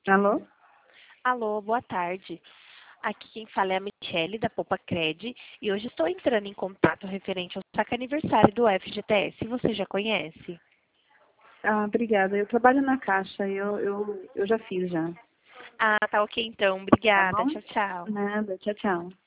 Alô? Alô, boa tarde. Aqui quem fala é a Michele, da Poupa Cred, e hoje estou entrando em contato referente ao saque aniversário do FGTS. Você já conhece? Ah, obrigada. Eu trabalho na Caixa e eu já fiz já. Ah, tá ok então. Tá Obrigada. bom? Tchau, tchau. Nada. Tchau, tchau.